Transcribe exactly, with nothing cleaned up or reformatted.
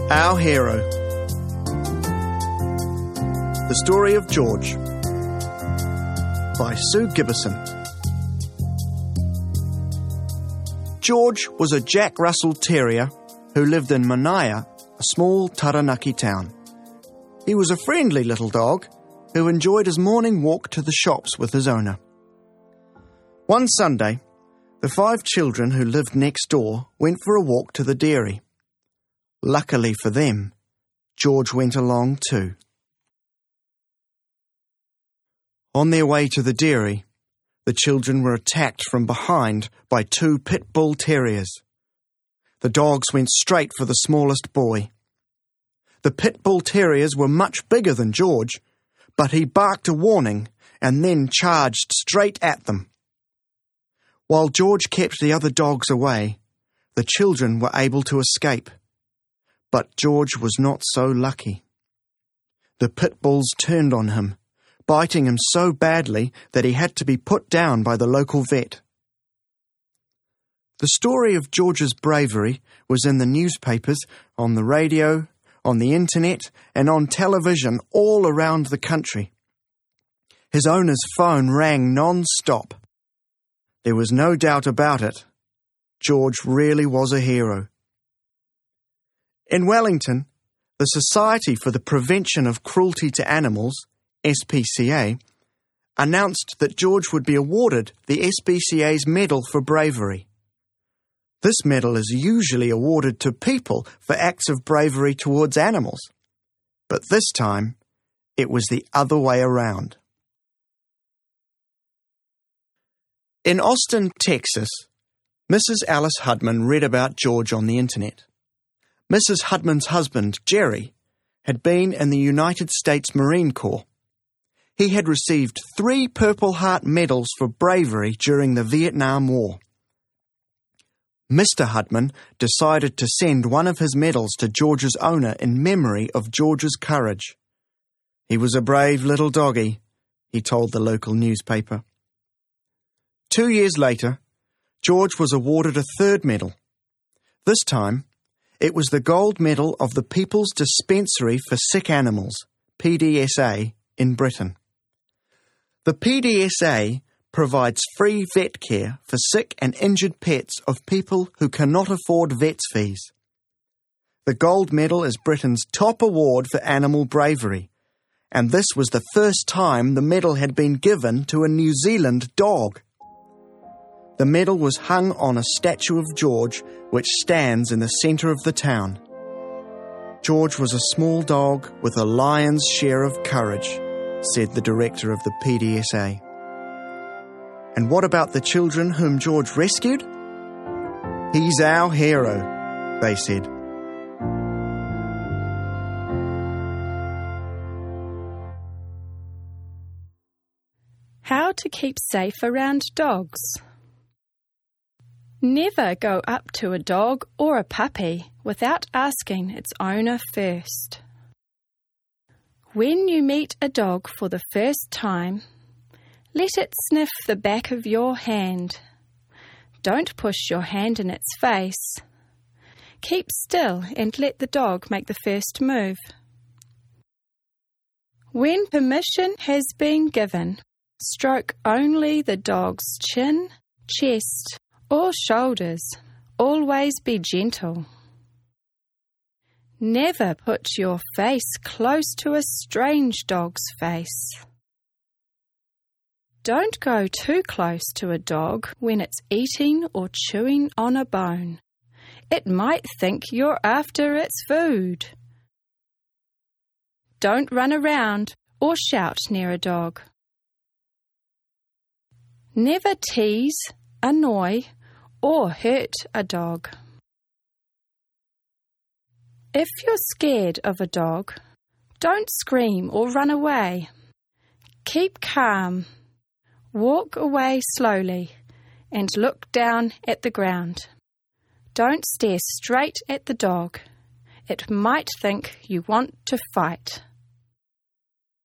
Our Hero. The Story of George by Sue Giberson. George was a Jack Russell Terrier who lived in Manaia, a small Taranaki town. He was a friendly little dog who enjoyed his morning walk to the shops with his owner. One Sunday, the five children who lived next door went for a walk to the dairy. Luckily for them, George went along too. On their way to the dairy, the children were attacked from behind by two pit bull terriers. The dogs went straight for the smallest boy. The pit bull terriers were much bigger than George, but he barked a warning and then charged straight at them. While George kept the other dogs away, the children were able to escape. But George was not so lucky. The pit bulls turned on him, biting him so badly that he had to be put down by the local vet. The story of George's bravery was in the newspapers, on the radio, on the internet, and on television all around the country. His owner's phone rang non-stop. There was no doubt about it. George really was a hero. In Wellington, the Society for the Prevention of Cruelty to Animals, S P C A, announced that George would be awarded the S P C A's Medal for Bravery. This medal is usually awarded to people for acts of bravery towards animals, but this time it was the other way around. In Austin, Texas, Missus Alice Hudman read about George on the internet. Missus Hudman's husband, Jerry, had been in the United States Marine Corps. He had received three Purple Heart medals for bravery during the Vietnam War. Mister Hudman decided to send one of his medals to George's owner in memory of George's courage. He was a brave little doggy, he told the local newspaper. Two years later, George was awarded a third medal. This time, it was the gold medal of the People's Dispensary for Sick Animals, P D S A, in Britain. The P D S A provides free vet care for sick and injured pets of people who cannot afford vet's fees. The gold medal is Britain's top award for animal bravery, and this was the first time the medal had been given to a New Zealand dog. The medal was hung on a statue of George, which stands in the centre of the town. George was a small dog with a lion's share of courage, said the director of the P D S A. And what about the children whom George rescued? He's our hero, they said. How to keep safe around dogs. Never go up to a dog or a puppy without asking its owner first. When you meet a dog for the first time, let it sniff the back of your hand. Don't push your hand in its face. Keep still and let the dog make the first move. When permission has been given, stroke only the dog's chin, chest, or shoulders. Always be gentle. Never put your face close to a strange dog's face. Don't go too close to a dog when it's eating or chewing on a bone. It might think you're after its food. Don't run around or shout near a dog. Never tease, annoy, or hurt a dog. If you're scared of a dog, don't scream or run away. Keep calm. Walk away slowly and look down at the ground. Don't stare straight at the dog. It might think you want to fight.